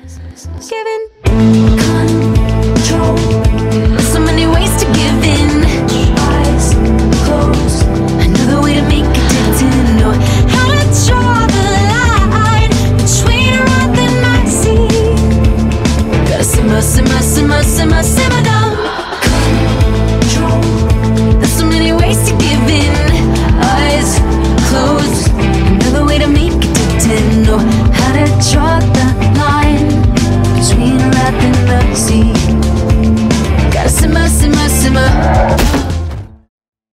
Giving control. There's so many ways to give in. Eyes closed. Another way to make it to know how to draw the line between rock and icy. Gotta simmer, simmer, simmer, simmer, simmer down. Control. There's so many ways to give in. Eyes closed. Another way to make it to know how to draw